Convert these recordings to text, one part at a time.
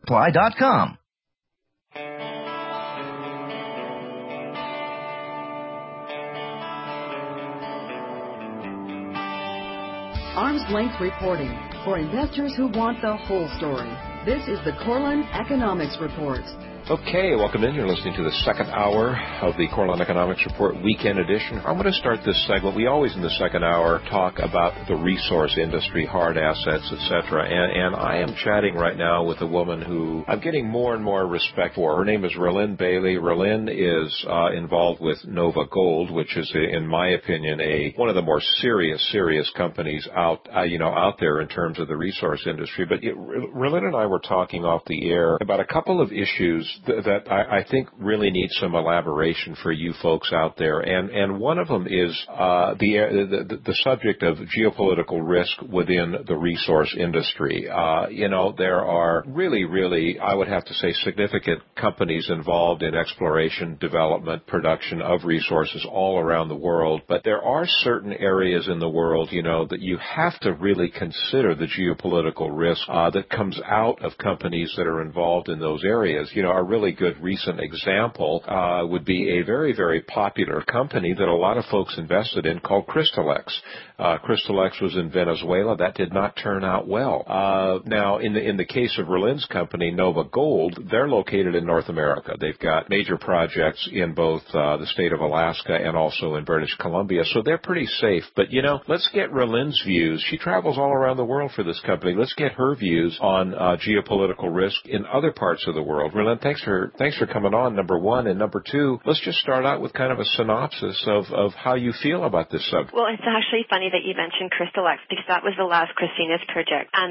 Supply.com. Arm's length reporting for investors who want the whole story. This is the Corlin Economics Report. Okay, welcome in. You're listening to the second hour of the Corlin Economics Report Weekend Edition. I'm going to start this segment. We always in the second hour talk about the resource industry, hard assets, etc. And I am chatting right now with a woman who I'm getting more and more respect for. Her name is Rhylin Bailie. Rhylin is involved with Nova Gold, which is, in my opinion, one of the more serious companies out there in terms of the resource industry. But Rhylin and I were talking off the air about a couple of issues that I think really need some elaboration for you folks out there, and one of them is the subject of geopolitical risk within the resource industry. There are really, I would have to say, significant companies involved in exploration, development, production of resources all around the world, but there are certain areas in the world, that you have to really consider the geopolitical risk that comes out of companies that are involved in those areas. A really good recent example would be a very, very popular company that a lot of folks invested in called Crystalex. Crystalex was in Venezuela. That did not turn out well. Now, in the case of Rhylin's company, Nova Gold, they're located in North America. They've got major projects in both the state of Alaska and also in British Columbia, so they're pretty safe. But, let's get Rhylin's views. She travels all around the world for this company. Let's get her views on geopolitical risk in other parts of the world. Rhylin, thanks for coming on, number one. And number two, let's just start out with kind of a synopsis of how you feel about this subject. Well, it's actually funny that you mentioned Crystalex, because that was the Las Crucenas project. And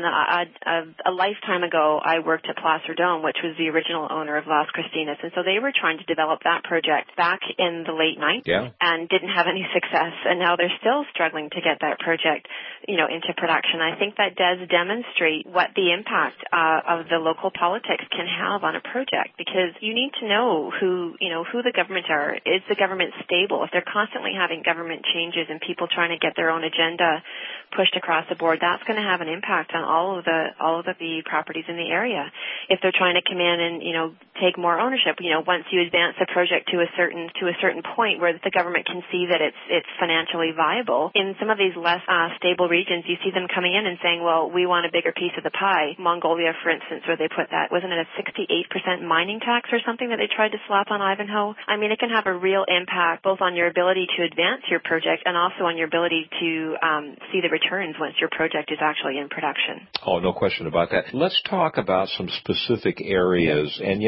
a lifetime ago, I worked at Placer Dome, which was the original owner of Las Crucenas. And so they were trying to develop that project back in the late 90s and didn't have any success. And now they're still struggling to get that project, into production. I think that does demonstrate what the impact of the local politics can have on a project, because you need to know who the government are. Is the government stable? If they're constantly having government changes and people trying to get their own agenda pushed across the board, that's going to have an impact on all of the properties in the area. If they're trying to come in and, take more ownership, once you advance the project to a certain point where the government can see that it's financially viable, in some of these less stable regions, you see them coming in and saying, well, we want a bigger piece of the pie. Mongolia, for instance, where they put that, wasn't it a 68% mining tax or something that they tried to slap on Ivanhoe? I mean, it can have a real impact both on your ability to advance your project and also on your ability to see the returns once your project is actually in production. Oh, no question about that. Let's talk about some specific areas. And,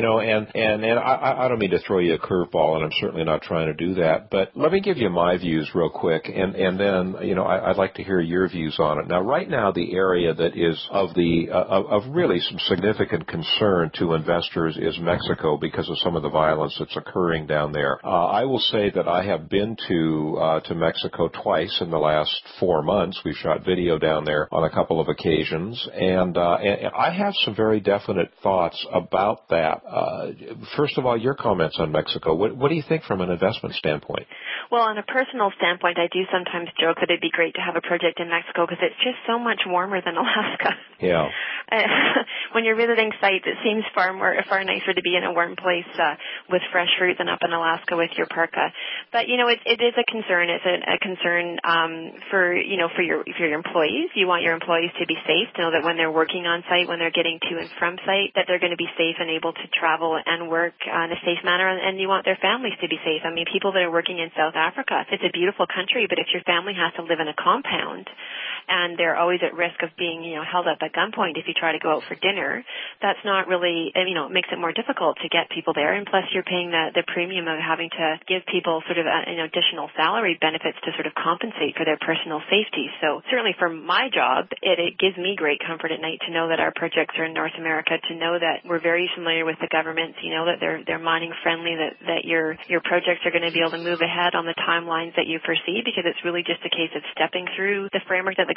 I don't mean to throw you a curveball, and I'm certainly not trying to do that, but let me give you my views real quick, and then, I'd like to hear your views on it. Now, right now, the area that is of really some significant concern to investors is Mexico, because of some of the violence that's occurring down there. I will say that I have been to Mexico twice in the last 4 months. We've shot video down there on a couple of occasions, and I have some very definite thoughts about that. First of all, your comments on Mexico. What do you think from an investment standpoint? Well, on a personal standpoint, I do sometimes joke that it'd be great to have a project in Mexico because it's just so much warmer than Alaska. Yeah. When you're visiting sites, it seems far nicer to be in a warm place with fresh fruit than up in Alaska with your parka. But it is a concern. It's a concern for your employees. You want your employees to be safe, to know that when they're working on site, when they're getting to and from site, that they're going to be safe and able to travel and work in a safe manner. And you want their families to be safe. I mean, people that are working in South Africa, it's a beautiful country, but if your family has to live in a compound and they're always at risk of being held up at gunpoint if you try to go out for dinner, that's not really, it makes it more difficult to get people there. And plus you're paying the premium of having to give people sort of additional salary benefits to sort of compensate for their personal safety. So certainly for my job, it gives me great comfort at night to know that our projects are in North America, to know that we're very familiar with the government, that they're mining friendly, that your projects are going to be able to move ahead on the timelines that you foresee, because it's really just a case of stepping through the framework that the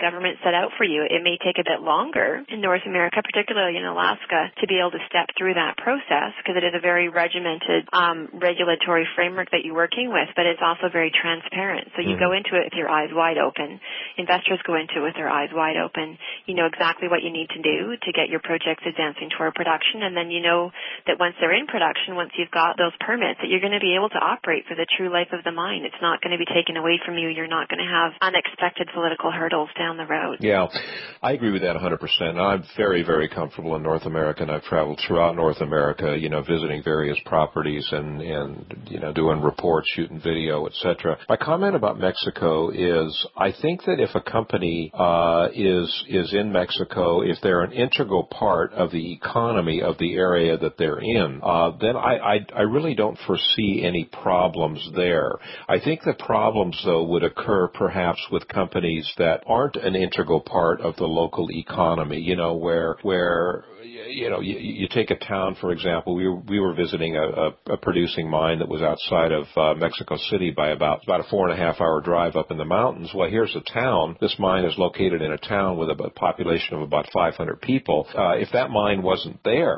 government set out for you. It may take a bit longer in North America, particularly in Alaska, to be able to step through that process because it is a very regimented regulatory framework that you're working with, but it's also very transparent. So you go into it with your eyes wide open. Investors go into it with their eyes wide open. You know exactly what you need to do to get your projects advancing toward production, and then you know that once they're in production, once you've got those permits, that you're going to be able to operate for the true life of the mine. It's not going to be taken away from you. You're not going to have unexpected political hurdles down the road. Yeah, I agree with that 100%. I'm very, very comfortable in North America, and I've traveled throughout North America, visiting various properties and doing reports, shooting video, etc. My comment about Mexico is I think that if a company is in Mexico, if they're an integral part of the economy of the area that they're in, then I really don't foresee any problems there. I think the problems, though, would occur perhaps with companies that aren't an integral part of the local economy, where you take a town, for example. We were visiting a producing mine that was outside of Mexico City by about a 4.5-hour drive up in the mountains. Well, here's a town. This mine is located in a town with a population of about 500 people. If that mine wasn't there,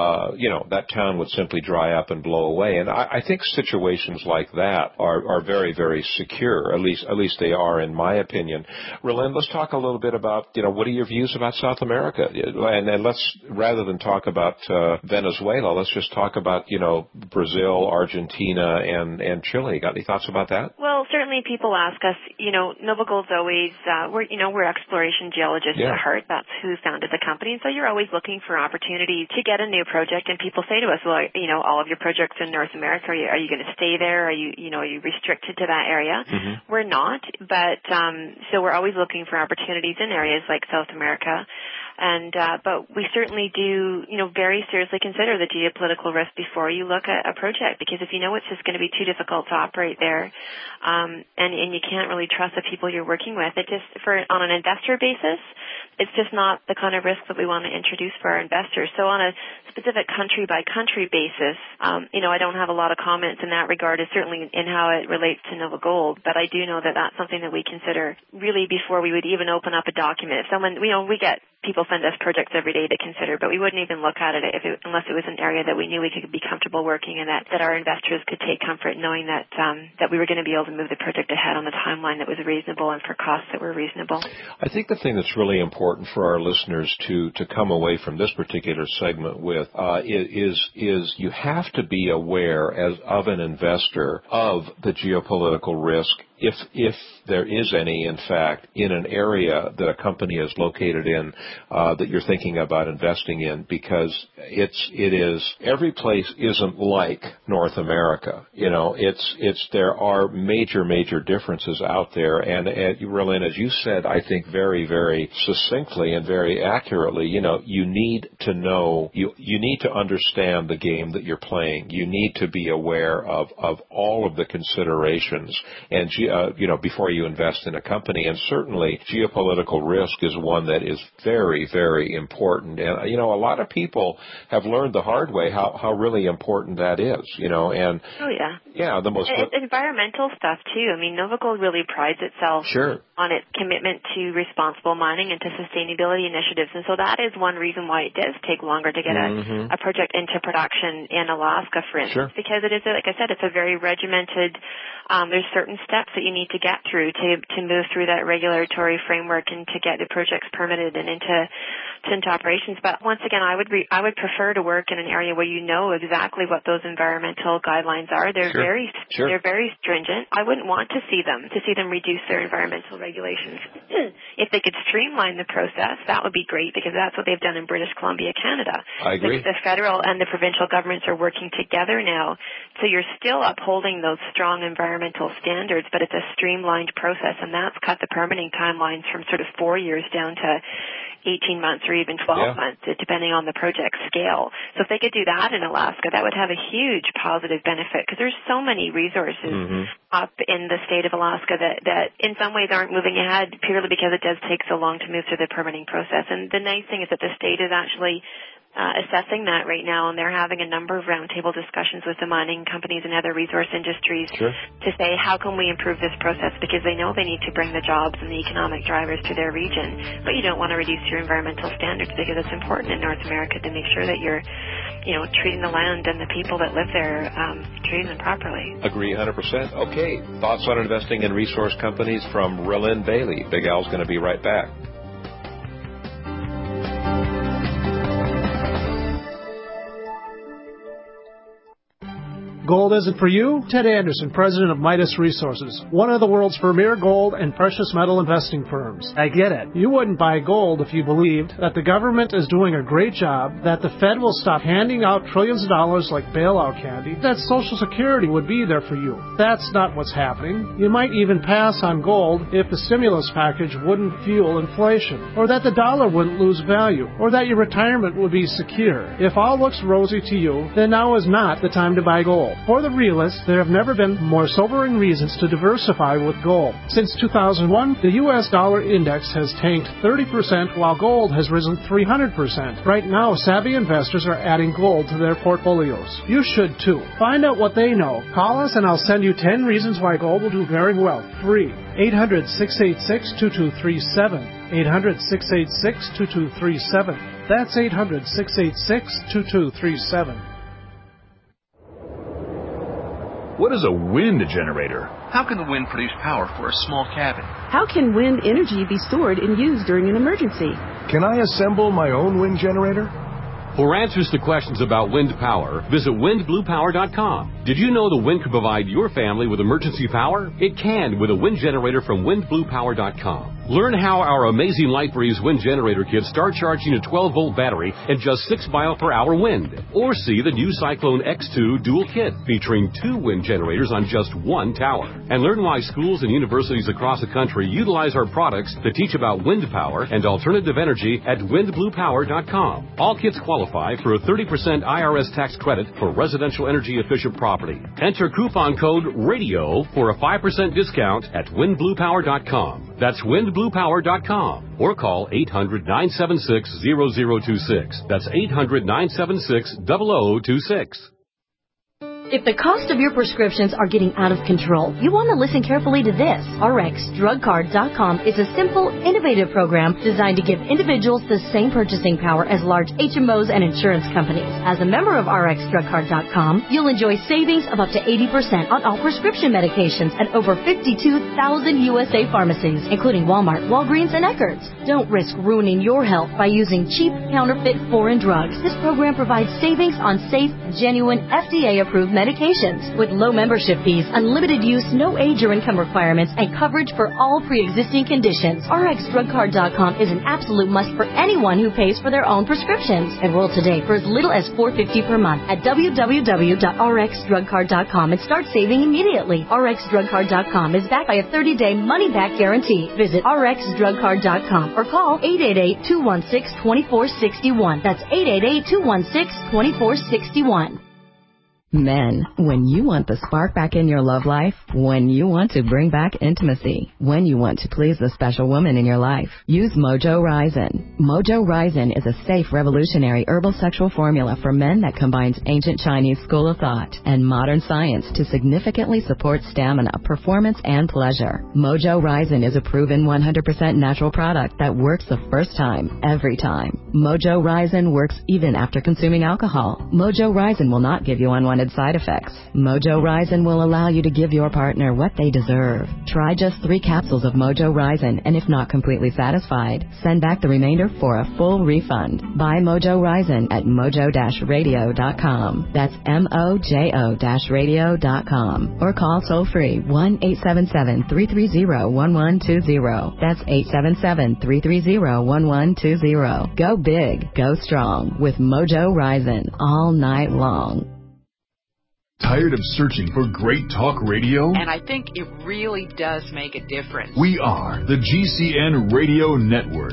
that town would simply dry up and blow away. And I think situations like that are very, very secure. At least they are, in my opinion. Rhylin, let's talk a little bit about, what are your views about South America? And let's, rather than talk about Venezuela, let's just talk about, Brazil, Argentina, and Chile. Got any thoughts about that? Well, certainly people ask us, NovaGold's always, we're exploration geologists at heart. That's who founded the company. And so you're always looking for opportunity to get a new project. And people say to us, well, all of your projects in North America, are you going to stay there? Are you restricted to that area? Mm-hmm. We're not, but so we're always looking for opportunities in areas like South America. And but we certainly do, very seriously consider the geopolitical risk before you look at a project, because if you know it's just going to be too difficult to operate there, and you can't really trust the people you're working with, on an investor basis, it's just not the kind of risk that we want to introduce for our investors. So on a specific country by country basis, I don't have a lot of comments in that regard, certainly in how it relates to NovaGold, but I do know that that's something that we consider really before we would even open up a document. If someone, we get people send us projects every day to consider, but we wouldn't even look at it unless it was an area that we knew we could be comfortable working in, that our investors could take comfort knowing that we were going to be able to move the project ahead on the timeline that was reasonable and for costs that were reasonable. I think the thing that's really important for our listeners to come away from this particular segment with is you have to be aware of an investor of the geopolitical risk, if there is any, in fact, in an area that a company is located in that you're thinking about investing in, because it is every place isn't like North America. There are major differences out there, and Rhylin, as you said, I think very, very succinctly and very accurately, you need to know, you need to understand the game that you're playing. You need to be aware of all of the considerations and before you invest in a company. And certainly geopolitical risk is one that is very, very important. And, a lot of people have learned the hard way how really important that is, and oh, yeah. Yeah, the most environmental stuff too. I mean, NovaGold really prides itself on its commitment to responsible mining and to sustainability initiatives. And so that is one reason why it does take longer to get a project into production in Alaska, for instance, because it is, like I said, it's a very regimented, there's certain steps that you need to get through to move through that regulatory framework and to get the projects permitted and into operations. But once again, I would prefer to work in an area where you know exactly what those environmental guidelines are. They're very stringent. I wouldn't want to see them reduce their environmental regulations. If they could streamline the process, that would be great, because that's what they've done in British Columbia, Canada. I agree. The federal and the provincial governments are working together now, so you're still upholding those strong environmental standards, but it's a streamlined process, and that's cut the permitting timelines from sort of 4 years down to 18 months or even 12 months, depending on the project scale. So if they could do that in Alaska, that would have a huge positive benefit, because there's so many resources up in the state of Alaska that in some ways aren't moving ahead purely because it does take so long to move through the permitting process. And the nice thing is that the state is actually assessing that right now, and they're having a number of roundtable discussions with the mining companies and other resource industries to say, how can we improve this process? Because they know they need to bring the jobs and the economic drivers to their region, but you don't want to reduce your environmental standards, because it's important in North America to make sure that you're, treating the land and the people that live there, treating them properly. Agree 100%. Okay, thoughts on investing in resource companies from Rhylin Bailie. Big Al's going to be right back. Gold isn't for you? Ted Anderson, president of Midas Resources, one of the world's premier gold and precious metal investing firms. I get it. You wouldn't buy gold if you believed that the government is doing a great job, that the Fed will stop handing out trillions of dollars like bailout candy, that Social Security would be there for you. That's not what's happening. You might even pass on gold if the stimulus package wouldn't fuel inflation, or that the dollar wouldn't lose value, or that your retirement would be secure. If all looks rosy to you, then now is not the time to buy gold. For the realists, there have never been more sobering reasons to diversify with gold. Since 2001, the U.S. dollar index has tanked 30%, while gold has risen 300%. Right now, savvy investors are adding gold to their portfolios. You should too. Find out what they know. Call us and I'll send you 10 reasons why gold will do very well. Free. 800-686-2237. 800-686-2237. That's 800-686-2237. What is a wind generator? How can the wind produce power for a small cabin? How can wind energy be stored and used during an emergency? Can I assemble my own wind generator? For answers to questions about wind power, visit windbluepower.com. Did you know the wind could provide your family with emergency power? It can with a wind generator from windbluepower.com. Learn how our amazing LightBreeze wind generator kits start charging a 12-volt battery in just 6 mile-per-hour wind. Or see the new Cyclone X2 dual kit featuring 2 wind generators on just 1 tower. And learn why schools and universities across the country utilize our products to teach about wind power and alternative energy at windbluepower.com. All kits qualify for a 30% IRS tax credit for residential energy efficient property. Enter coupon code RADIO for a 5% discount at windbluepower.com. That's windbluepower.com, or call 800-976-0026. That's 800-976-0026. If the cost of your prescriptions are getting out of control, you want to listen carefully to this. RxDrugCard.com is a simple, innovative program designed to give individuals the same purchasing power as large HMOs and insurance companies. As a member of RxDrugCard.com, you'll enjoy savings of up to 80% on all prescription medications at over 52,000 USA pharmacies, including Walmart, Walgreens, and Eckerd's. Don't risk ruining your health by using cheap, counterfeit foreign drugs. This program provides savings on safe, genuine, FDA-approved medications with low membership fees, unlimited use, no age or income requirements, and coverage for all pre-existing conditions. RxDrugCard.com is an absolute must for anyone who pays for their own prescriptions. Enroll today for as little as $4.50 per month at www.rxdrugcard.com and start saving immediately. RxDrugCard.com is backed by a 30-day money-back guarantee. Visit RxDrugCard.com or call 888-216-2461. That's 888-216-2461. Men, when you want the spark back in your love life, when you want to bring back intimacy, when you want to please the special woman in your life, use Mojo Ryzen. Mojo Ryzen is a safe, revolutionary herbal sexual formula for men that combines ancient Chinese school of thought and modern science to significantly support stamina, performance, and pleasure. Mojo Ryzen is a proven 100% natural product that works the first time, every time. Mojo Ryzen works even after consuming alcohol. Mojo Ryzen will not give you unwanted side effects. Mojo Ryzen will allow you to give your partner what they deserve. Try just 3 capsules of Mojo Ryzen, and if not completely satisfied, send back the remainder for a full refund. Buy Mojo Ryzen at mojo-radio.com. That's mojo-radio.com. Or call toll-free 1-877-330-1120. That's 877-330-1120. Go big, go strong with Mojo Ryzen all night long. Tired of searching for great talk radio? And I think it really does make a difference. We are the GCN Radio Network.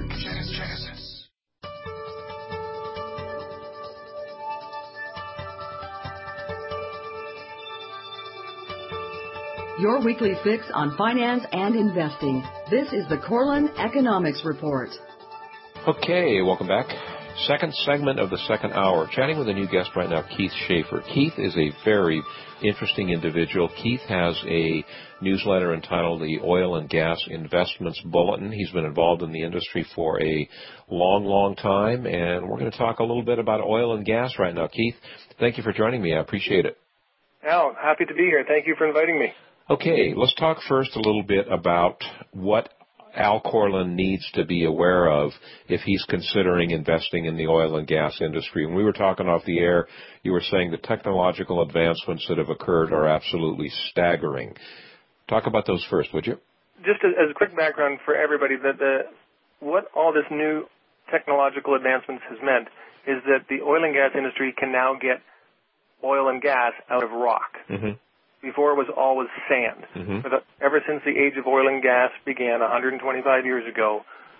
Your weekly fix on finance and investing. This is the Corlin Economics Report. Okay, welcome back Second segment of the second hour, chatting with a new guest right now, Keith Schaefer. Keith is a very interesting individual. Keith has a newsletter entitled the Oil and Gas Investments Bulletin. He's been involved in the industry for a long, long time, and we're going to talk a little bit about oil and gas right now. Keith, thank you for joining me. I appreciate it. Al, happy to be here. Thank you for inviting me. Okay, let's talk first a little bit about what Al Corlin needs to be aware of if he's considering investing in the oil and gas industry. When we were talking off the air, you were saying the technological advancements that have occurred are absolutely staggering. Talk about those first, would you? Just as a quick background for everybody, what all this new technological advancements has meant is that the oil and gas industry can now get oil and gas out of rock. Mm-hmm. Before it was always sand. Mm-hmm. Ever since the age of oil and gas began 125 years ago,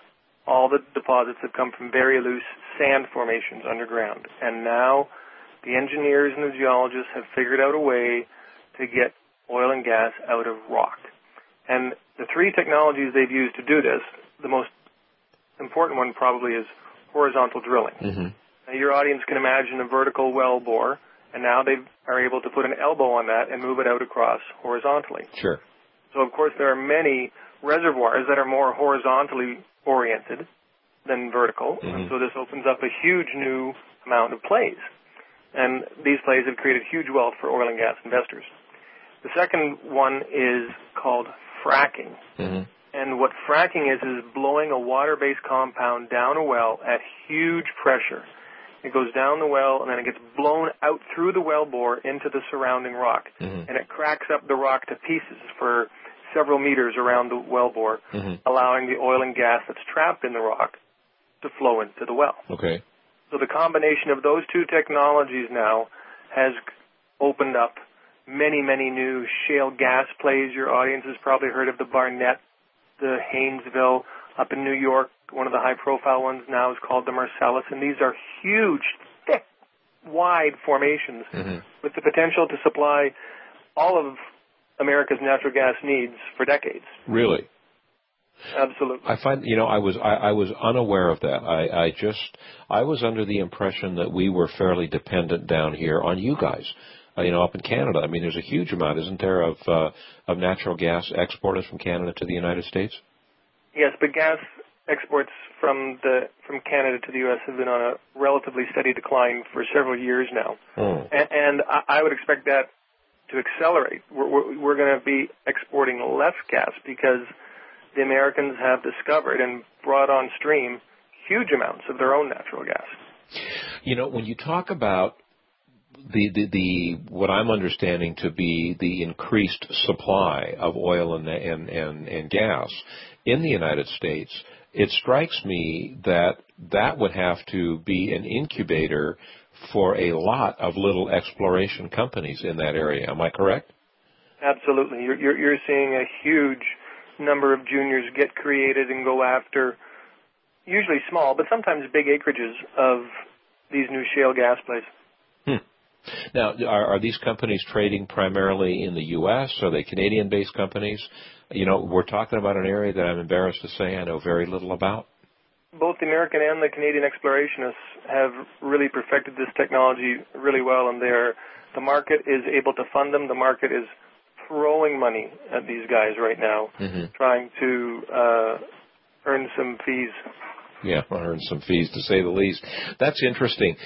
all the deposits have come from very loose sand formations underground. And now the engineers and the geologists have figured out a way to get oil and gas out of rock. And the three technologies they've used to do this, the most important one probably is horizontal drilling. Mm-hmm. Now, your audience can imagine a vertical well bore, and now they are able to put an elbow on that and move it out across horizontally. Sure. So, of course, there are many reservoirs that are more horizontally oriented than vertical, mm-hmm. and so this opens up a huge new amount of plays. And these plays have created huge wealth for oil and gas investors. The second one is called fracking. Mm-hmm. And what fracking is blowing a water-based compound down a well at huge pressure. It goes down the well, and then it gets blown out through the well bore into the surrounding rock. Mm-hmm. And it cracks up the rock to pieces for several meters around the well bore, mm-hmm. allowing the oil and gas that's trapped in the rock to flow into the well. Okay. So the combination of those two technologies now has opened up many, many new shale gas plays. Your audience has probably heard of the Barnett, the Haynesville, up in New York. One of the high-profile ones now is called the Marcellus, and these are huge, thick, wide formations mm-hmm. with the potential to supply all of America's natural gas needs for decades. Really? Absolutely. I find, I was unaware of that. I was under the impression that we were fairly dependent down here on you guys. Up in Canada. I mean, there's a huge amount, isn't there, of natural gas exported from Canada to the United States? Yes, but gas exports from Canada to the U.S. have been on a relatively steady decline for several years now. Oh. And I would expect that to accelerate. We're going to be exporting less gas because the Americans have discovered and brought on stream huge amounts of their own natural gas. When you talk about the what I'm understanding to be the increased supply of oil and gas in the United States, it strikes me that would have to be an incubator for a lot of little exploration companies in that area. Am I correct? Absolutely. You're seeing a huge number of juniors get created and go after usually small, but sometimes big acreages of these new shale gas plays. Now, are these companies trading primarily in the U.S.? Are they Canadian-based companies? We're talking about an area that I'm embarrassed to say I know very little about. Both the American and the Canadian explorationists have really perfected this technology really well, and the market is able to fund them. The market is throwing money at these guys right now, mm-hmm. trying to earn some fees. Yeah, earn some fees, to say the least. That's interesting.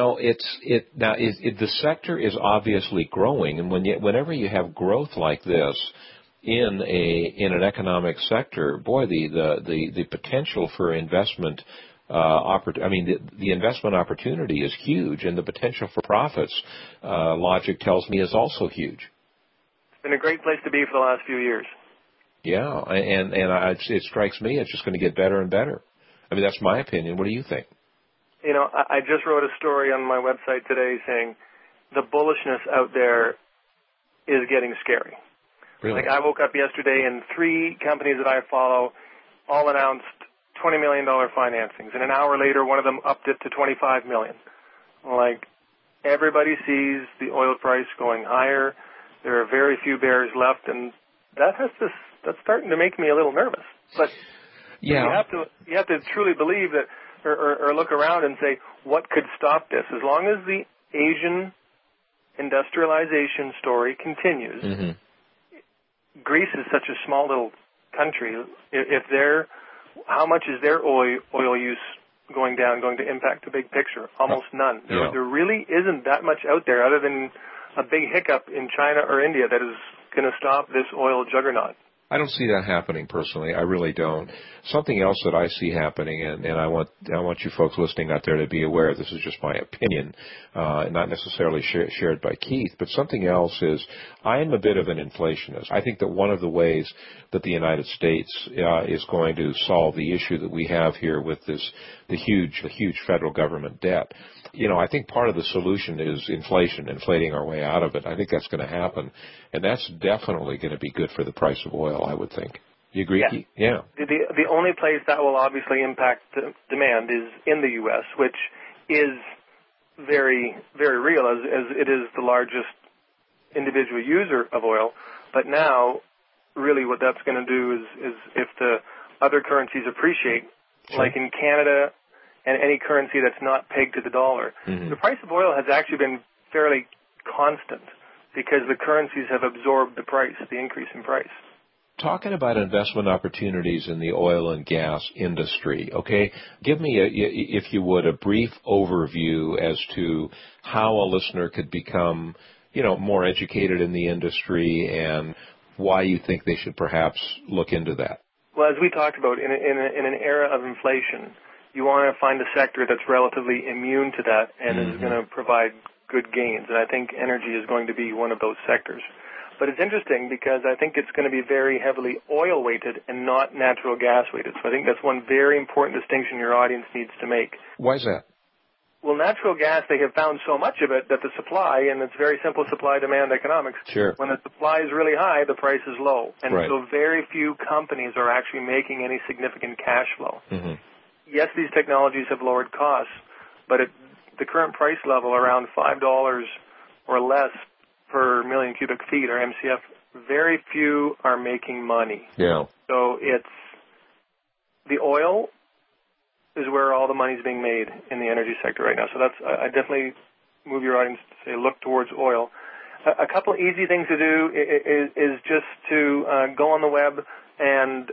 The sector is obviously growing, and whenever you have growth like this in an economic sector, boy, the potential for investment, the investment opportunity is huge, and the potential for profits, logic tells me, is also huge. It's been a great place to be for the last few years. Yeah, and it strikes me it's just going to get better and better. I mean, that's my opinion. What do you think? I just wrote a story on my website today saying the bullishness out there is getting scary. Really? Like, I woke up yesterday and 3 companies that I follow all announced $20 million financings. And an hour later, one of them upped it to $25 million. Like, everybody sees the oil price going higher. There are very few bears left, and that's starting to make me a little nervous. But yeah. you have to truly believe that or look around and say, what could stop this? As long as the Asian industrialization story continues, Greece is such a small little country. How much is their oil use going down going to impact the big picture? Almost none. There really isn't that much out there other than a big hiccup in China or India that is going to stop this oil juggernaut. I don't see that happening personally. I really don't. Something else that I see happening, and I want you folks listening out there to be aware, this is just my opinion, not necessarily shared by Keith, but something else is I am a bit of an inflationist. I think that one of the ways that the United States is going to solve the issue that we have here with the huge federal government debt, I think part of the solution is inflation, inflating our way out of it. I think that's going to happen, and that's definitely going to be good for the price of oil, I would think. You agree? Yeah. Yeah. The only place that will obviously impact demand is in the U.S., which is very, very real, as it is the largest individual user of oil. But now, really what that's going to do is if the other currencies appreciate, like in Canada, and any currency that's not pegged to the dollar. The price of oil has actually been fairly constant because the currencies have absorbed the increase in price. Talking about investment opportunities in the oil and gas industry, okay? Give me, if you would, a brief overview as to how a listener could become, more educated in the industry and why you think they should perhaps look into that. Well, as we talked about, in an era of inflation, you want to find a sector that's relatively immune to that and is going to provide good gains. And I think energy is going to be one of those sectors. But it's interesting because I think it's going to be very heavily oil-weighted and not natural gas-weighted. So I think that's one very important distinction your audience needs to make. Why is that? Well, natural gas, they have found so much of it that the supply, and it's very simple supply-demand economics, when the supply is really high, the price is low. And so very few companies are actually making any significant cash flow. Yes, these technologies have lowered costs, but at the current price level, around $5 or less per million cubic feet, or MCF, very few are making money. Yeah. So the oil is where all the money is being made in the energy sector right now. So I definitely move your audience to say look towards oil. A couple of easy things to do is just to go on the web and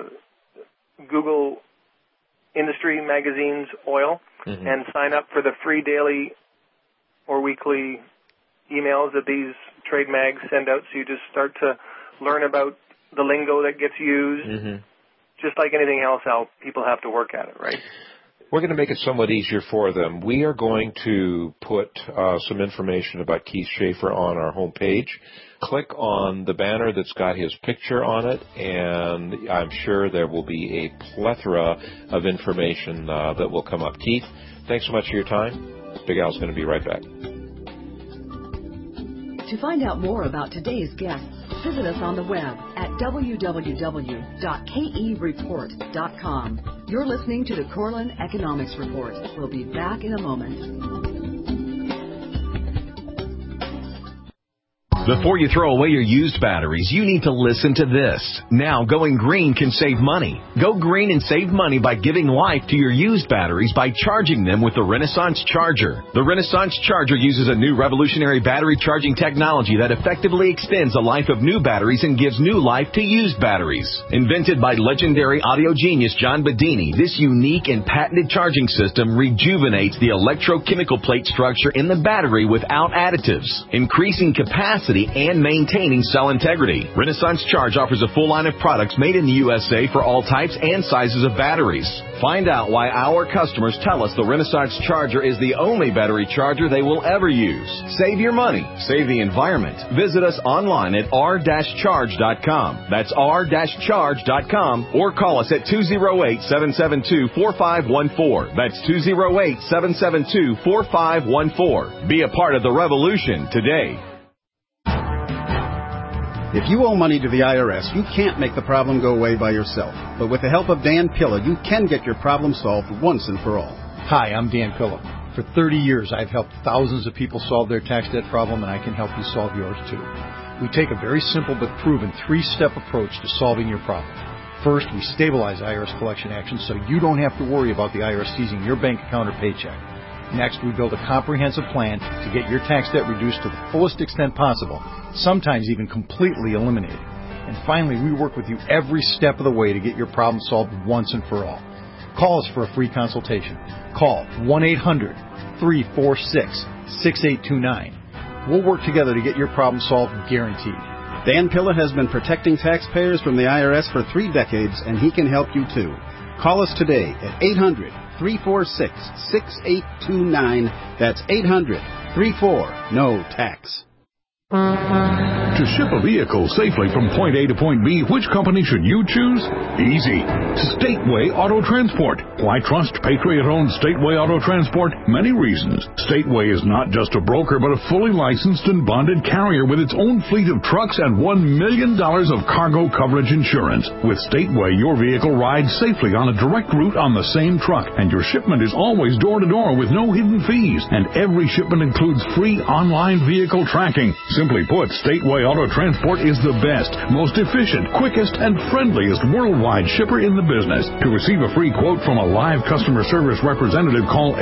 Google industry magazines oil and sign up for the free daily or weekly emails that these trade mags send out, so you just start to learn about the lingo that gets used. Just like anything else, how people have to work at it, right? We're going to make it somewhat easier for them. We are going to put some information about Keith Schaefer on our homepage. Click on the banner that's got his picture on it, and I'm sure there will be a plethora of information that will come up. Keith, thanks so much for your time. Big Al's going to be right back. To find out more about today's guests, visit us on the web at www.kereport.com. You're listening to the Corlin Economics Report. We'll be back in a moment. Before you throw away your used batteries, you need to listen to this. Now, going green can save money. Go green and save money by giving life to your used batteries by charging them with the Renaissance Charger. The Renaissance Charger uses a new revolutionary battery charging technology that effectively extends the life of new batteries and gives new life to used batteries. Invented by legendary audio genius John Bedini, this unique and patented charging system rejuvenates the electrochemical plate structure in the battery without additives, increasing capacity and maintaining cell integrity. Renaissance Charge offers a full line of products made in the USA for all types and sizes of batteries. Find out why our customers tell us the Renaissance Charger is the only battery charger they will ever use. Save your money. Save the environment. Visit us online at r-charge.com. That's r-charge.com, or call us at 208-772-4514. That's 208-772-4514. Be a part of the revolution today. If you owe money to the IRS, you can't make the problem go away by yourself. But with the help of Dan Pilla, you can get your problem solved once and for all. Hi, I'm Dan Pilla. For 30 years, I've helped thousands of people solve their tax debt problem, and I can help you solve yours too. We take a very simple but proven 3-step approach to solving your problem. First, we stabilize IRS collection actions so you don't have to worry about the IRS seizing your bank account or paycheck. Next, we build a comprehensive plan to get your tax debt reduced to the fullest extent possible, sometimes even completely eliminated. And finally, we work with you every step of the way to get your problem solved once and for all. Call us for a free consultation. Call 1-800-346-6829. We'll work together to get your problem solved, guaranteed. Dan Pilla has been protecting taxpayers from the IRS for 3 decades, and he can help you too. Call us today at 800-346-6829. That's 800-34-NO-TAX. To ship a vehicle safely from point A to point B, which company should you choose? Easy. Stateway Auto Transport. Why trust Patriot-owned Stateway Auto Transport? Many reasons. Stateway is not just a broker, but a fully licensed and bonded carrier with its own fleet of trucks and $1 million of cargo coverage insurance. With Stateway, your vehicle rides safely on a direct route on the same truck, and your shipment is always door-to-door with no hidden fees. And every shipment includes free online vehicle tracking. Simply put, Stateway Auto Transport is the best, most efficient, quickest, and friendliest worldwide shipper in the business. To receive a free quote from a live customer service representative, call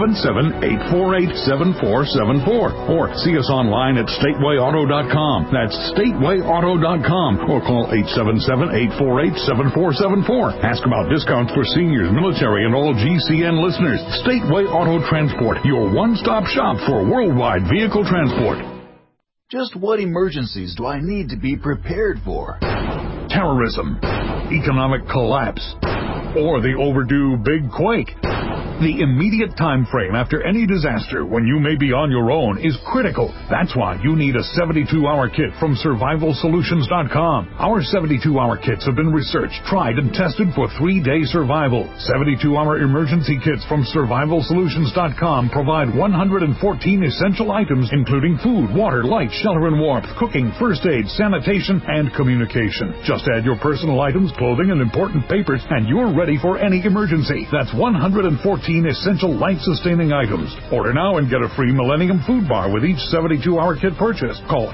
877-848-7474 or see us online at statewayauto.com. That's statewayauto.com or call 877-848-7474. Ask about discounts for seniors, military, and all GCN listeners. Stateway Auto Transport, your one-stop shop for worldwide vehicle transport. Just what emergencies do I need to be prepared for? Terrorism, economic collapse, or the overdue big quake. The immediate time frame after any disaster when you may be on your own is critical. That's why you need a 72-hour kit from SurvivalSolutions.com. Our 72-hour kits have been researched, tried, and tested for 3-day survival. 72-hour emergency kits from SurvivalSolutions.com provide 114 essential items, including food, water, light, shelter and warmth, cooking, first aid, sanitation, and communication. Just add your personal items, clothing, and important papers, and you're ready for any emergency. That's 114 essential life-sustaining items. Order now and get a free Millennium Food Bar with each 72-hour kit purchase. Call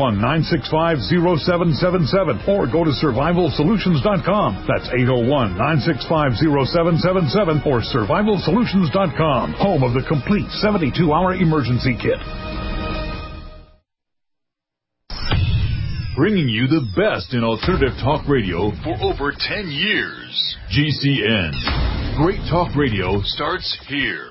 801-965-0777 or go to SurvivalSolutions.com. That's 801-965-0777 or SurvivalSolutions.com, home of the complete 72-hour emergency kit. Bringing you the best in alternative talk radio for over 10 years. GCN. Great Talk Radio starts here.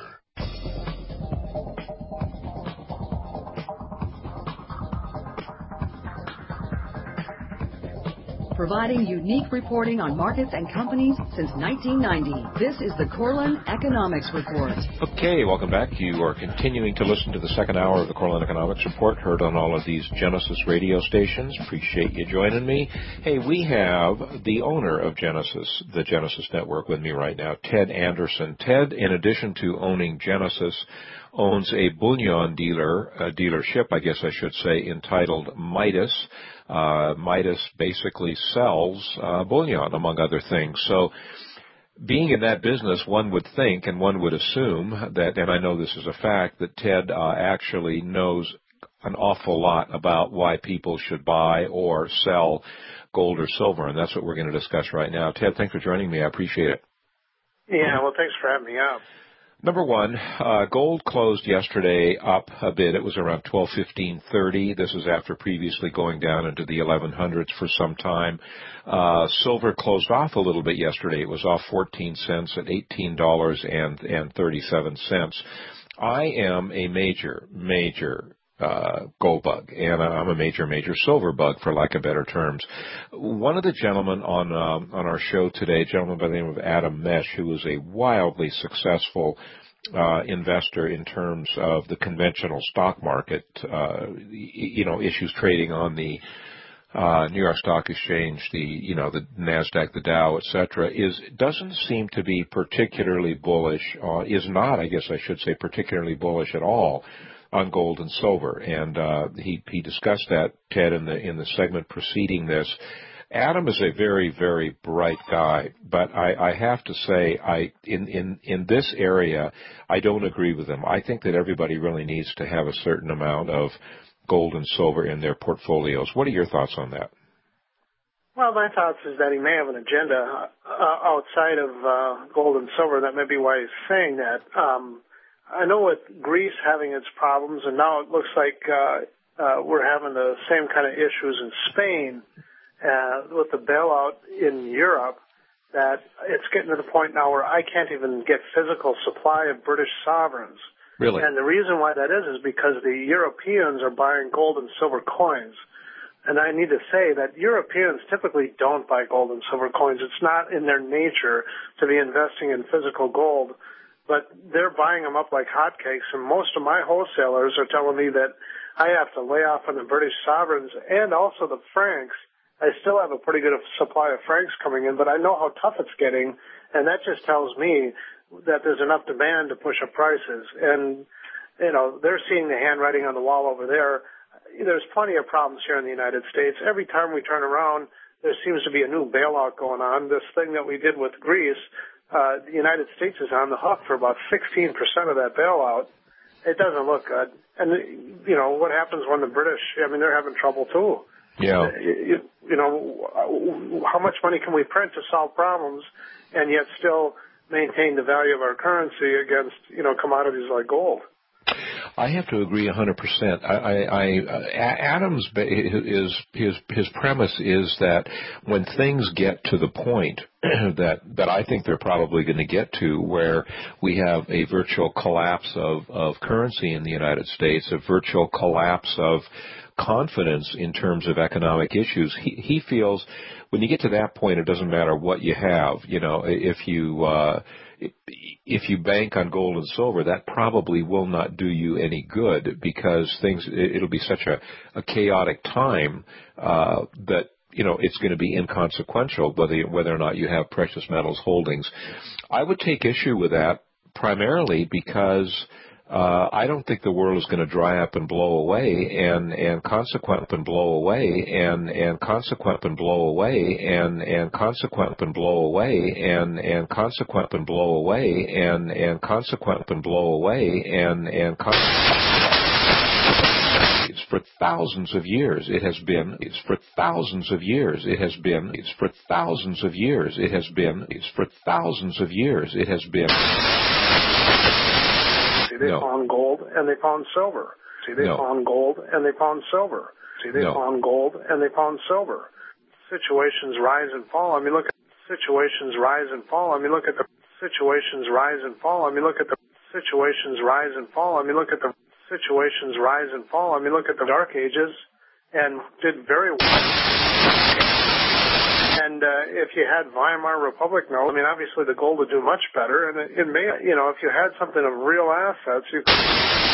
Providing unique reporting on markets and companies since 1990. This is the Corlin Economics Report. Okay, welcome back. You are continuing to listen to the second hour of the Corlin Economics Report, heard on all of these Genesis radio stations. Appreciate you joining me. Hey, we have the owner of Genesis, the Genesis Network, with me right now, Ted Anderson. Ted, in addition to owning Genesis, owns a bullion dealership, I guess I should say, entitled Midas. Midas basically sells bullion, among other things. So being in that business, one would think and one would assume that, and I know this is a fact, that Ted actually knows an awful lot about why people should buy or sell gold or silver, and that's what we're going to discuss right now. Ted, thanks for joining me. I appreciate it. Yeah, well, thanks for having me up. Number one, gold closed yesterday up a bit. It was around 12:15.30. This is after previously going down into the 1100s for some time. Silver closed off a little bit yesterday. It was off 14 cents at $18.37. I am a major gold bug, and I'm a major silver bug, for lack of better terms. One of the gentlemen on our show today, a gentleman by the name of Adam Mesh, who was a wildly successful investor in terms of the conventional stock market, issues trading on the New York Stock Exchange, the NASDAQ, the Dow, et cetera, doesn't seem to be particularly bullish, is not, I guess I should say, particularly bullish at all on gold and silver, and he discussed that, Ted, in the segment preceding this. Adam is a very, very bright guy, but I have to say, in this area, I don't agree with him. I think that everybody really needs to have a certain amount of gold and silver in their portfolios. What are your thoughts on that? Well, my thoughts is that he may have an agenda outside of gold and silver. That may be why he's saying that. I know with Greece having its problems, and now it looks like we're having the same kind of issues in Spain with the bailout in Europe, that it's getting to the point now where I can't even get physical supply of British sovereigns. Really? And the reason why that is because the Europeans are buying gold and silver coins. And I need to say that Europeans typically don't buy gold and silver coins. It's not in their nature to be investing in physical gold, but they're buying them up like hotcakes. And most of my wholesalers are telling me that I have to lay off on the British sovereigns and also the francs. I still have a pretty good supply of francs coming in, but I know how tough it's getting, and that just tells me that there's enough demand to push up prices. And, you know, they're seeing the handwriting on the wall over there. There's plenty of problems here in the United States. Every time we turn around, there seems to be a new bailout going on. This thing that we did with Greece, the United States is on the hook for about 16% of that bailout. It doesn't look good. And, you know, what happens when the British, I mean, they're having trouble too. Yeah. You know, how much money can we print to solve problems and yet still maintain the value of our currency against, you know, commodities like gold? I have to agree 100%. Adams, his premise is that when things get to the point that I think they're probably going to get to, where we have a virtual collapse of currency in the United States, a virtual collapse of confidence in terms of economic issues, he feels when you get to that point, it doesn't matter what you have. You know, if you bank on gold and silver, that probably will not do you any good, because it'll be such a chaotic time that, you know, it's going to be inconsequential whether or not you have precious metals holdings. I would take issue with that primarily because I don't think the world is going to dry up and blow away, and consequent and blow away, and consequent and blow away, and consequent and blow away, and consequent and blow away, and consequent and blow away, and for thousands of years it has been. It's for thousands of years it has been. It's for thousands of years it has been. It's for thousands of years it has been. They found gold and they found silver. They found gold and they found silver. They found gold and they found silver. Situations rise and fall. I mean, look at situations rise and fall. I mean, look at the situations rise and fall. I mean, look at the situations rise and fall. I mean, look at the situations rise and fall. I mean, look at the Dark Ages and did very well. And if you had Weimar Republic, I mean, obviously the gold would do much better. And it may, you know, if you had something of real assets, you could.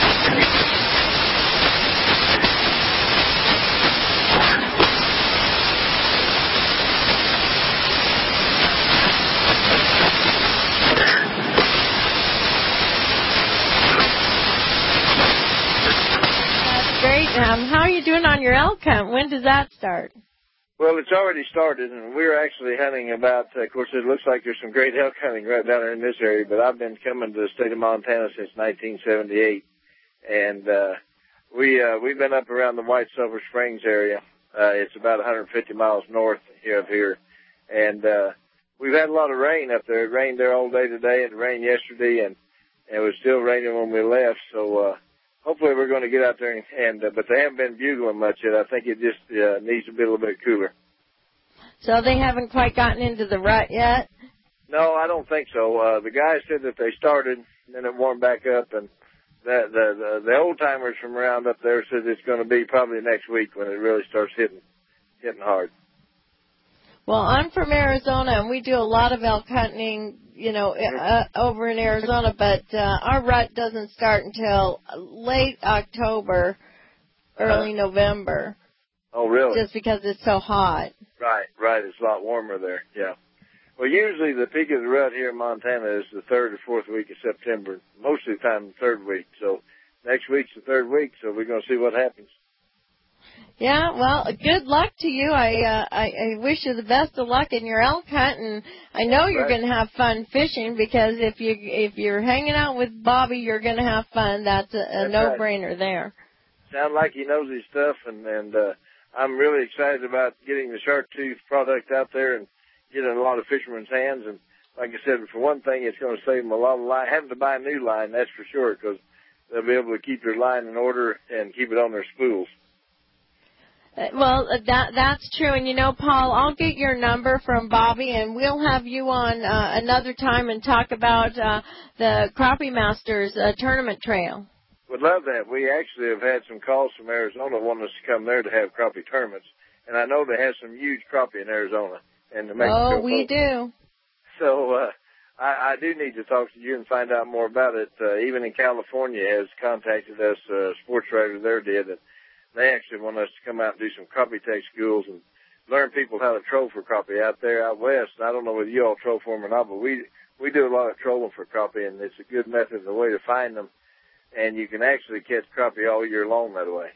That's great. How are you doing on your elk hunt? When does that start? Well, it's already started, and we're actually hunting about, of course, it looks like there's some great elk hunting right down there in this area, but I've been coming to the state of Montana since 1978, and we've been up around the White Silver Springs area. It's about 150 miles north of here, and we've had a lot of rain up there. It rained there all day today, and it rained yesterday, and it was still raining when we left, so hopefully we're going to get out there, but they haven't been bugling much yet. I think it just needs to be a little bit cooler. So they haven't quite gotten into the rut yet? No, I don't think so. The guys said that they started, and then it warmed back up, and the old-timers from around up there said it's going to be probably next week when it really starts hitting hard. Well, I'm from Arizona, and we do a lot of elk hunting, you know, over in Arizona, but our rut doesn't start until late October, early November. Oh, really? Just because it's so hot. Right. It's a lot warmer there, yeah. Well, usually the peak of the rut here in Montana is the 3rd or 4th week of September, most of the time the 3rd week. So next week's the 3rd week, so we're going to see what happens. Yeah, well, good luck to you. I wish you the best of luck in your elk hunt, and I know you're going to have fun fishing, because if you're hanging out with Bobby, you're going to have fun. That's a no-brainer there. Sounds like he knows his stuff, and I'm really excited about getting the Shark Tooth product out there and getting a lot of fishermen's hands. And like I said, for one thing, it's going to save them a lot of line, having to buy a new line, that's for sure, because they'll be able to keep their line in order and keep it on their spools. Well, that's true. And, Paul, I'll get your number from Bobby, and we'll have you on another time and talk about the Crappie Masters tournament trail. Would love that. We actually have had some calls from Arizona wanting us to come there to have crappie tournaments. And I know they have some huge crappie in Arizona and New Mexico. Oh, we do. So I do need to talk to you and find out more about it. Even in California has contacted us, a sports writer there did, and they actually want us to come out and do some crappie tech schools and learn people how to troll for crappie out there out west. I don't know whether you all troll for them or not, but we do a lot of trolling for crappie, and it's a good method and a way to find them. And you can actually catch crappie all year long that way.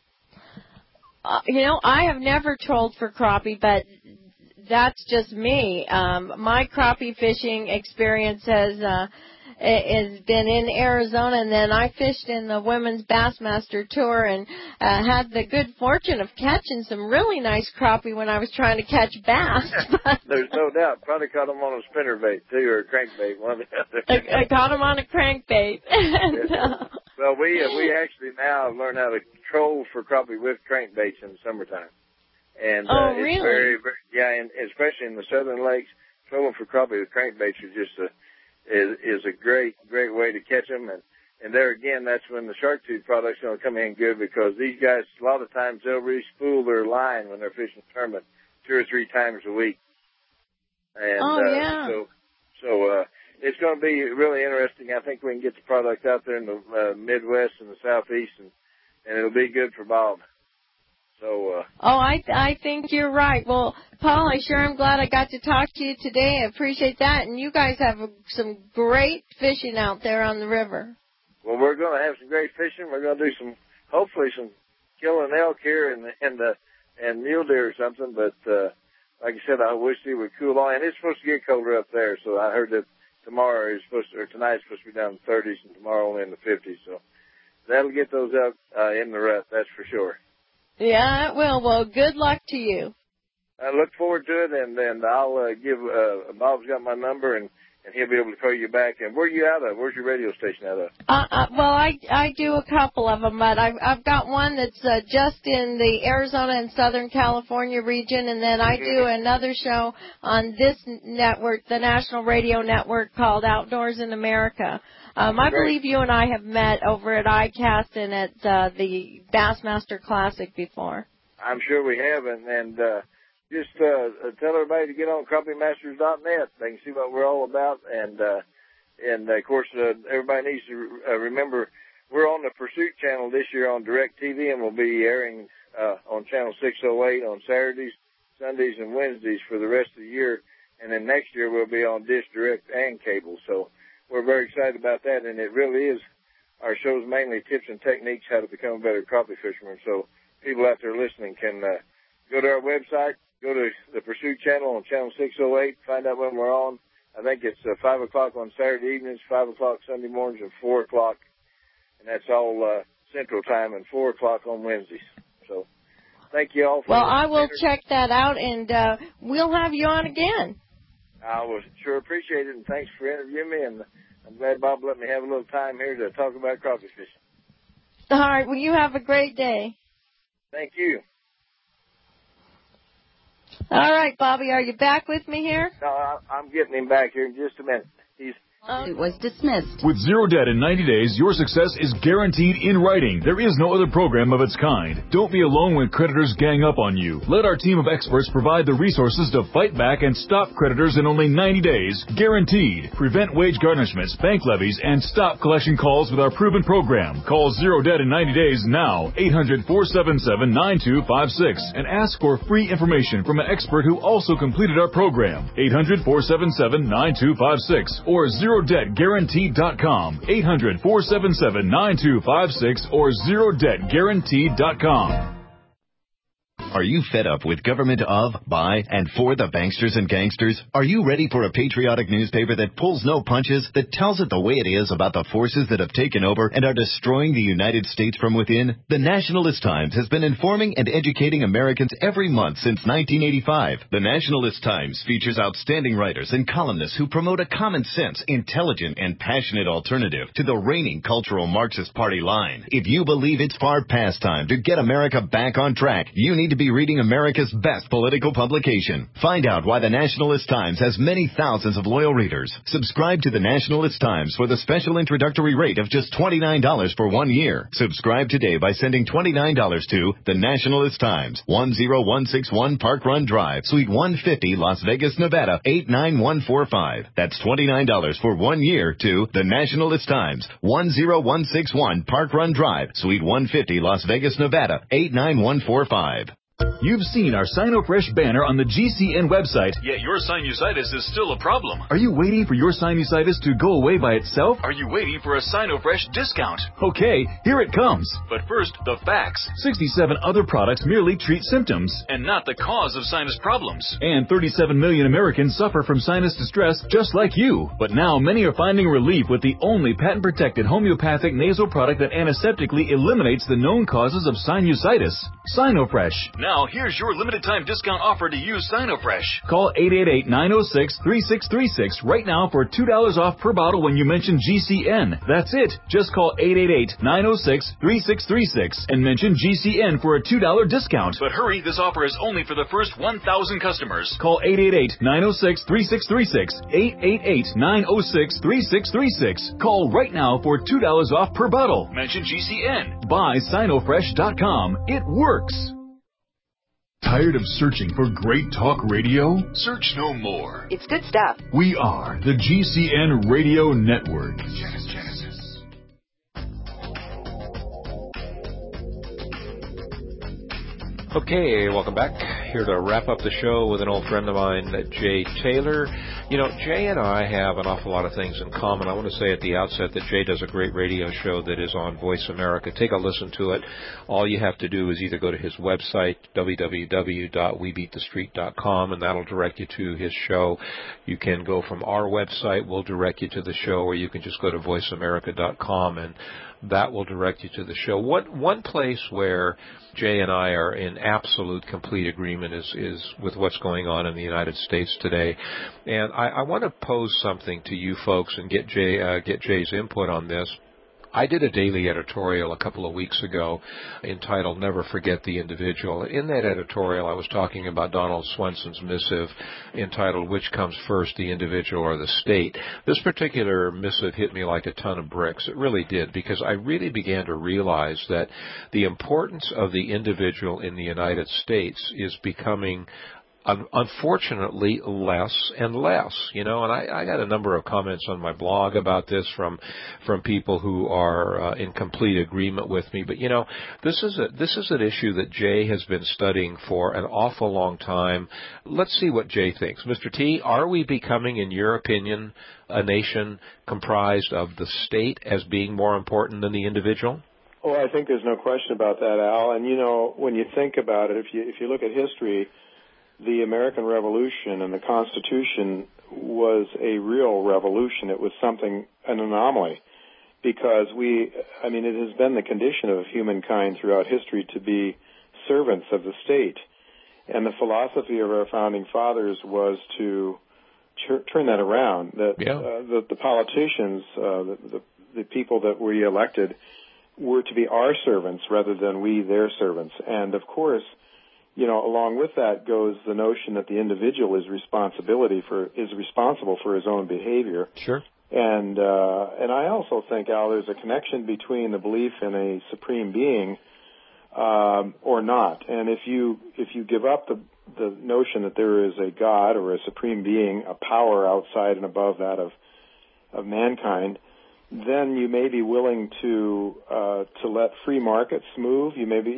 I have never trolled for crappie, but that's just me. My crappie fishing experience has been in Arizona, and then I fished in the Women's Bassmaster Tour and had the good fortune of catching some really nice crappie when I was trying to catch bass. There's no doubt. Probably caught them on a spinnerbait, too, or a crankbait, one or the other. I caught them on a crankbait. Well, we actually now learn how to troll for crappie with crankbaits in the summertime. And really? It's very, very, and especially in the southern lakes, trolling for crappie with crankbaits are just is a great way to catch them. And there again, that's when the Shark Tooth product's going to come in good, because these guys, a lot of times, they'll re-spool their line when they're fishing a tournament 2 or 3 times a week. And, So it's going to be really interesting. I think we can get the product out there in the Midwest and the Southeast, and it'll be good for Bob. So. I think you're right. Well, Paul, I sure am glad I got to talk to you today. I appreciate that. And you guys have some great fishing out there on the river. Well, we're going to have some great fishing. We're going to do hopefully some killing elk here and mule deer or something. But like I said, I wish it would cool on. And it's supposed to get colder up there. So I heard that tonight is supposed to be down in the 30s, and tomorrow only in the 50s. So that'll get those up in the rut. That's for sure. Yeah, it will. Well, good luck to you. I look forward to it, and then I'll give Bob's got my number, and he'll be able to call you back. And where are you out of? Where's your radio station out of? Well, I do a couple of them, but I've got one that's just in the Arizona and Southern California region, and then I do another show on this network, the National Radio Network, called Outdoors in America. I believe you and I have met over at ICAST and at the Bassmaster Classic before. I'm sure we have, and just tell everybody to get on CrappieMasters.net. They can see what we're all about, and of course, everybody needs to remember we're on the Pursuit channel this year on DirecTV, and we'll be airing on Channel 608 on Saturdays, Sundays, and Wednesdays for the rest of the year, and then next year we'll be on Dish Direct and cable. So we're very excited about that, and it really is, our show's mainly tips and techniques how to become a better crappie fisherman. So people out there listening can go to our website, go to the Pursuit channel on Channel 608, find out when we're on. I think it's 5 o'clock on Saturday evenings, 5 o'clock Sunday mornings, and 4 o'clock, and that's all Central Time, and 4 o'clock on Wednesdays. So thank you all for Well, I will check that out, and we'll have you on again. I will sure appreciate it, and thanks for interviewing me, and I'm glad Bob let me have a little time here to talk about crappie fishing. All right. Well, you have a great day. Thank you. All right, Bobby, are you back with me here? No, I'm getting him back here in just a minute. It was dismissed. With zero debt in 90 days, your success is guaranteed in writing. There is no other program of its kind. Don't be alone when creditors gang up on you. Let our team of experts provide the resources to fight back and stop creditors in only 90 days. Guaranteed. Prevent wage garnishments, bank levies, and stop collection calls with our proven program. Call Zero Debt in 90 days now. 800-477-9256. And ask for free information from an expert who also completed our program. 800-477-9256 or ZeroDebtGuaranteed.com. 800-477-9256 or ZeroDebtGuaranteed.com. Are you fed up with government of, by, and for the banksters and gangsters? Are you ready for a patriotic newspaper that pulls no punches, that tells it the way it is about the forces that have taken over and are destroying the United States from within? The Nationalist Times has been informing and educating Americans every month since 1985. The Nationalist Times features outstanding writers and columnists who promote a common sense, intelligent, and passionate alternative to the reigning cultural Marxist party line. If you believe it's far past time to get America back on track, you need to be reading America's best political publication. Find out why the Nationalist Times has many thousands of loyal readers. Subscribe to the Nationalist Times for the special introductory rate of just $29 for 1 year. Subscribe today by sending $29 to the Nationalist Times, 10161 Park Run Drive, Suite 150, Las Vegas, Nevada, 89145. That's $29 for 1 year to the Nationalist Times, 10161 Park Run Drive, Suite 150, Las Vegas, Nevada, 89145. You've seen our SinoFresh banner on the GCN website, yet your sinusitis is still a problem. Are you waiting for your sinusitis to go away by itself? Are you waiting for a SinoFresh discount? Okay, here it comes. But first, the facts. 67 other products merely treat symptoms and not the cause of sinus problems. And 37 million Americans suffer from sinus distress just like you. But now many are finding relief with the only patent-protected homeopathic nasal product that antiseptically eliminates the known causes of sinusitis. SinoFresh. Now, here's your limited time discount offer to use SinoFresh. Call 888-906-3636 right now for $2 off per bottle when you mention GCN. That's it. Just call 888-906-3636 and mention GCN for a $2 discount. But hurry, this offer is only for the first 1,000 customers. Call 888-906-3636. 888-906-3636. Call right now for $2 off per bottle. Mention GCN. Buy SinoFresh.com. It works. Tired of searching for great talk radio? Search no more. It's good stuff. We are the GCN Radio Network. Okay, welcome back. Here to wrap up the show with an old friend of mine, Jay Taylor. You know, Jay and I have an awful lot of things in common. I want to say at the outset that Jay does a great radio show that is on Voice America. Take a listen to it. All you have to do is either go to his website, www.webeatthestreet.com, and that'll direct you to his show. You can go from our website. We'll direct you to the show, or you can just go to voiceamerica.com, and that will direct you to the show. One place where Jay and I are in absolute complete agreement is with what's going on in the United States today. And I want to pose something to you folks and get Jay's input on this. I did a daily editorial a couple of weeks ago entitled Never Forget the Individual. In that editorial, I was talking about Donald Swenson's missive entitled Which Comes First, the Individual or the State? This particular missive hit me like a ton of bricks. It really did, because I really began to realize that the importance of the individual in the United States is becoming unfortunately less and less, you know, and I got a number of comments on my blog about this from people who are in complete agreement with me. But, you know, this is an issue that Jay has been studying for an awful long time. Let's see what Jay thinks. Mr. T, are we becoming, in your opinion, a nation comprised of the state as being more important than the individual? Oh, I think there's no question about that, Al. And, you know, when you think about it, if you look at history, the American Revolution and the Constitution was a real revolution. It was an anomaly, because it has been the condition of humankind throughout history to be servants of the state. And the philosophy of our founding fathers was to turn that around, that the politicians, the people that we elected, were to be our servants rather than we their servants. And, of course, you know, along with that goes the notion that the individual is responsible for his own behavior. Sure. And I also think, Al, there's a connection between the belief in a supreme being or not. And if you give up the notion that there is a God or a supreme being, a power outside and above that of mankind, then you may be willing to let free markets move. You may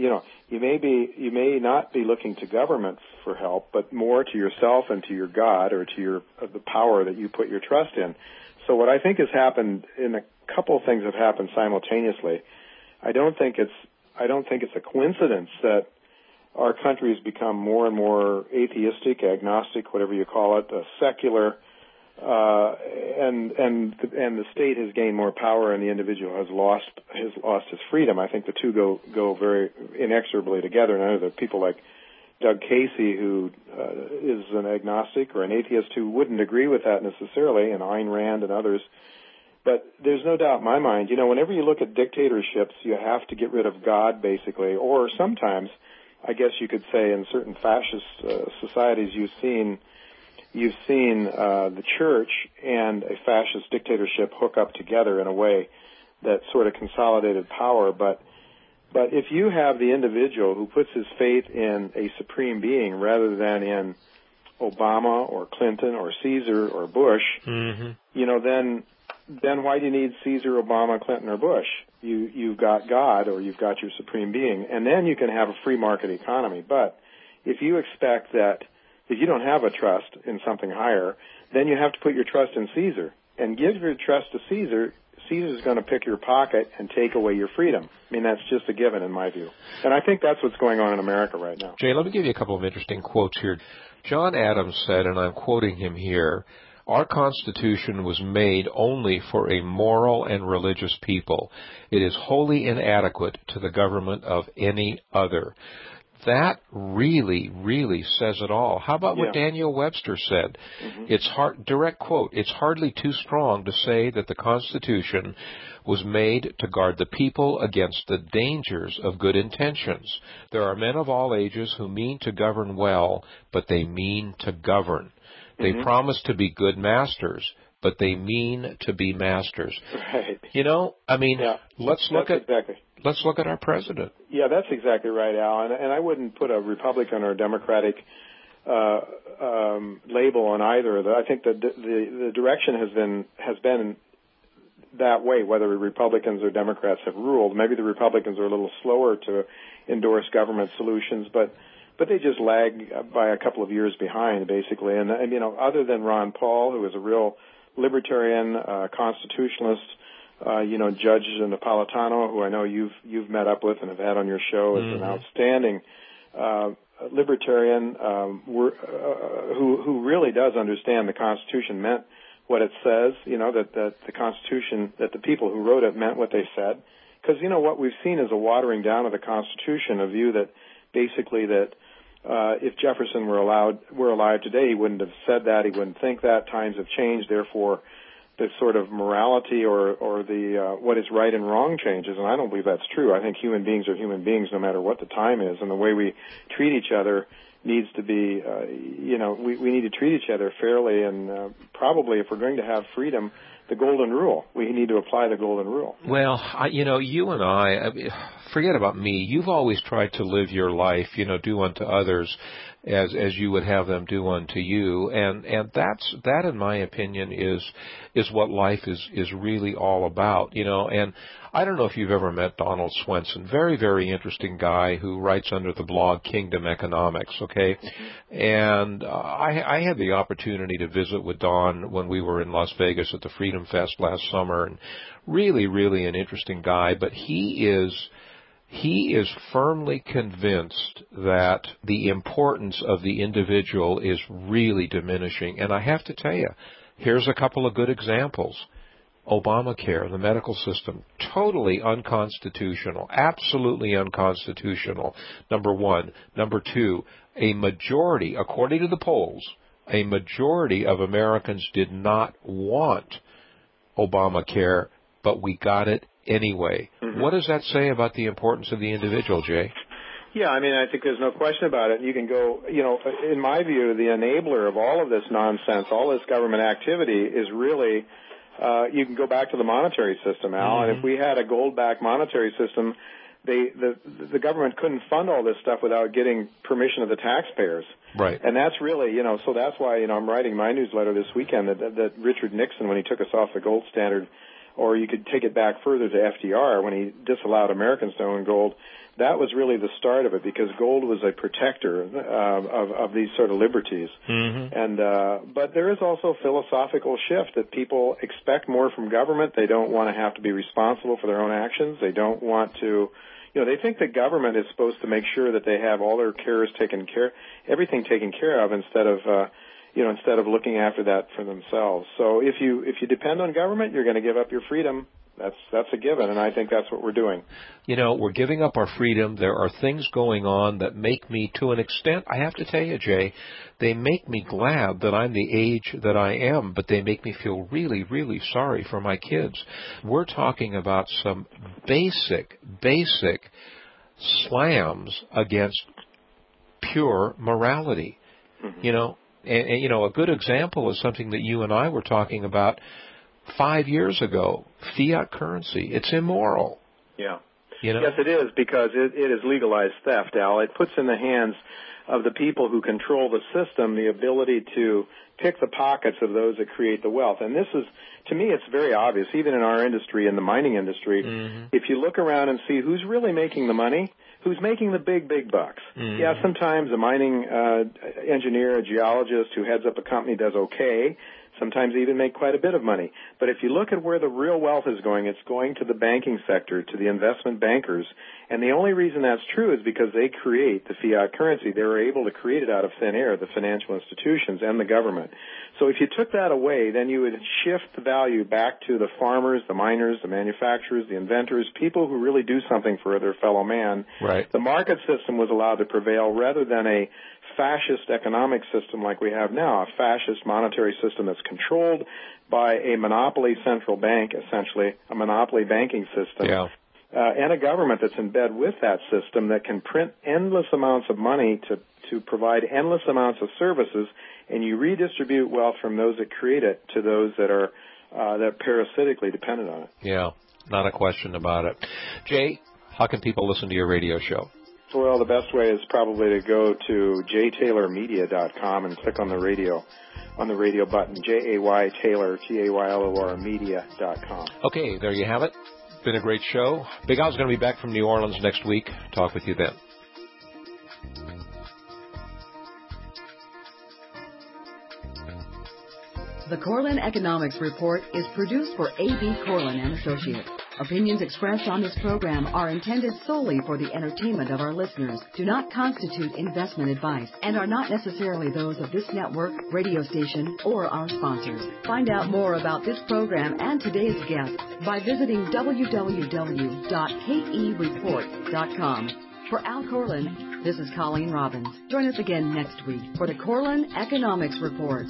not be looking to government for help, but more to yourself and to your God, or to the power that you put your trust in. So what I think has happened, in a couple of things have happened simultaneously. I don't think it's a coincidence that our country has become more and more atheistic, agnostic, whatever you call it, secular, and the state has gained more power, and the individual has lost his freedom. I think the two go very inexorably together. And I know there are people like Doug Casey, who is an agnostic or an atheist, who wouldn't agree with that necessarily, and Ayn Rand and others. But there's no doubt in my mind, whenever you look at dictatorships, you have to get rid of God, basically, or sometimes, I guess you could say, in certain fascist societies, you've seen the church and a fascist dictatorship hook up together in a way that sort of consolidated power. But if you have the individual who puts his faith in a supreme being rather than in Obama or Clinton or Caesar or Bush, then why do you need Caesar, Obama, Clinton, or Bush? You've got God, or you've got your supreme being, and then you can have a free market economy. But if you expect that, if you don't have a trust in something higher, then you have to put your trust in Caesar. And give your trust to Caesar, Caesar's going to pick your pocket and take away your freedom. I mean, that's just a given in my view. And I think that's what's going on in America right now. Jay, let me give you a couple of interesting quotes here. John Adams said, and I'm quoting him here, "Our Constitution was made only for a moral and religious people. It is wholly inadequate to the government of any other." That really, really says it all. How about what Daniel Webster said? It's direct quote, "It's hardly too strong to say that the Constitution was made to guard the people against the dangers of good intentions. There are men of all ages who mean to govern well, but they mean to govern. They promise to be good masters, but they mean to be masters." Right. Let's look at our president. Yeah, that's exactly right, Al. And I wouldn't put a Republican or Democratic label on either. I think that the direction has been that way, whether Republicans or Democrats have ruled. Maybe the Republicans are a little slower to endorse government solutions, but they just lag by a couple of years behind, basically. And other than Ron Paul, who is a real libertarian, constitutionalist, Judge Napolitano, who I know you've met up with and have had on your show, is an outstanding libertarian who really does understand the Constitution meant what it says. That the Constitution, that the people who wrote it meant what they said. Because what we've seen is a watering down of the Constitution, a view that basically that if Jefferson were alive today, he wouldn't have said that. He wouldn't think that. Times have changed. Therefore, the sort of morality or the what is right and wrong changes. And I don't believe that's true. I think human beings are human beings no matter what the time is. And the way we treat each other needs to be, we need to treat each other fairly. And probably if we're going to have freedom, the golden rule, we need to apply the golden rule. Well, you and I, forget about me. You've always tried to live your life, do unto others as you would have them do unto you. And that in my opinion is what life is really all about, and I don't know if you've ever met Donald Swenson, very, very interesting guy who writes under the blog Kingdom Economics, okay? And I had the opportunity to visit with Don when we were in Las Vegas at the Freedom Fest last summer, and really, really an interesting guy, but he is firmly convinced that the importance of the individual is really diminishing. And I have to tell you, here's a couple of good examples. Obamacare, the medical system, totally unconstitutional, absolutely unconstitutional, number one. Number two, a majority, according to the polls, a majority of Americans did not want Obamacare, but we got it anyway. What does that say about the importance of the individual, Jay? Yeah, I think there's no question about it. You can go, in my view, the enabler of all of this nonsense, all this government activity is really, you can go back to the monetary system, Al, and if we had a gold-backed monetary system, the government couldn't fund all this stuff without getting permission of the taxpayers. Right. And that's really, so that's why, I'm writing my newsletter this weekend that Richard Nixon, when he took us off the gold standard, or you could take it back further to FDR when he disallowed Americans to own gold, that was really the start of it, because gold was a protector of these sort of liberties. And but there is also a philosophical shift that people expect more from government. They don't want to have to be responsible for their own actions. They don't want to, they think the government is supposed to make sure that they have all their everything taken care of instead of looking after that for themselves. So if you depend on government, you're going to give up your freedom. That's a given, and I think that's what we're doing. We're giving up our freedom. There are things going on that make me, to an extent, I have to tell you, Jay, they make me glad that I'm the age that I am, but they make me feel really, really sorry for my kids. We're talking about some basic slams against pure morality. Mm-hmm. And a good example is something that you and I were talking about 5 years ago, fiat currency. It's immoral. Yeah. Yes, it is, because it is legalized theft, Al. It puts in the hands of the people who control the system the ability to pick the pockets of those that create the wealth. And this is, to me, it's very obvious, even in our industry, in the mining industry. Mm-hmm. If you look around and see who's really making the money, who's making the big bucks. Mm-hmm. Yeah, sometimes a mining engineer, a geologist who heads up a company does okay. Sometimes even make quite a bit of money. But if you look at where the real wealth is going, it's going to the banking sector, to the investment bankers. And the only reason that's true is because they create the fiat currency. They were able to create it out of thin air, the financial institutions and the government. So if you took that away, then you would shift the value back to the farmers, the miners, the manufacturers, the inventors, people who really do something for their fellow man. Right. The market system was allowed to prevail rather than a fascist economic system like we have now, a fascist monetary system that's controlled by a monopoly central bank, essentially, a monopoly banking system, and a government that's in bed with that system that can print endless amounts of money to provide endless amounts of services, and you redistribute wealth from those that create it to those that are that parasitically dependent on it. Yeah, not a question about it. Jay, how can people listen to your radio show? Well, the best way is probably to go to jtaylormedia.com and click on the radio button, Jay Taylor, Taylor, media.com. Okay, there you have it. Been a great show. Big Al's going to be back from New Orleans next week. Talk with you then. The Corlin Economics Report is produced for A.B. Corlin and Associates. Opinions expressed on this program are intended solely for the entertainment of our listeners, do not constitute investment advice, and are not necessarily those of this network, radio station, or our sponsors. Find out more about this program and today's guest by visiting www.kereport.com. For Al Corlin, this is Colleen Robbins. Join us again next week for the Corlin Economics Report.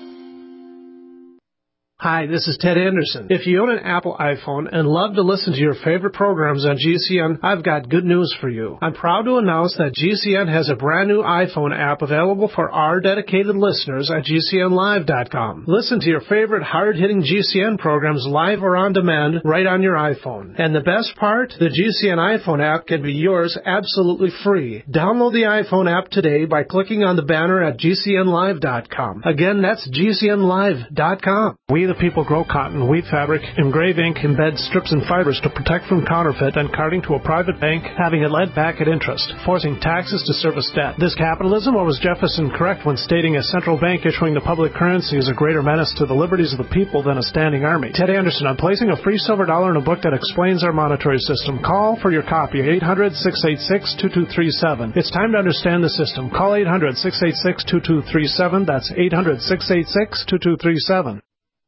Hi, this is Ted Anderson. If you own an Apple iPhone and love to listen to your favorite programs on GCN, I've got good news for you. I'm proud to announce that GCN has a brand new iPhone app available for our dedicated listeners at GCNlive.com. Listen to your favorite hard-hitting GCN programs live or on demand right on your iPhone. And the best part? The GCN iPhone app can be yours absolutely free. Download the iPhone app today by clicking on the banner at GCNlive.com. Again, that's GCNlive.com. We the people grow cotton, weave fabric, engrave ink, embed strips and fibers to protect from counterfeit and carting to a private bank, having it lent back at interest, forcing taxes to service debt. This capitalism, or was Jefferson correct when stating a central bank issuing the public currency is a greater menace to the liberties of the people than a standing army? Ted Anderson, I'm placing a free silver dollar in a book that explains our monetary system. Call for your copy, 800-686-2237. It's time to understand the system. Call 800-686-2237. That's 800-686-2237.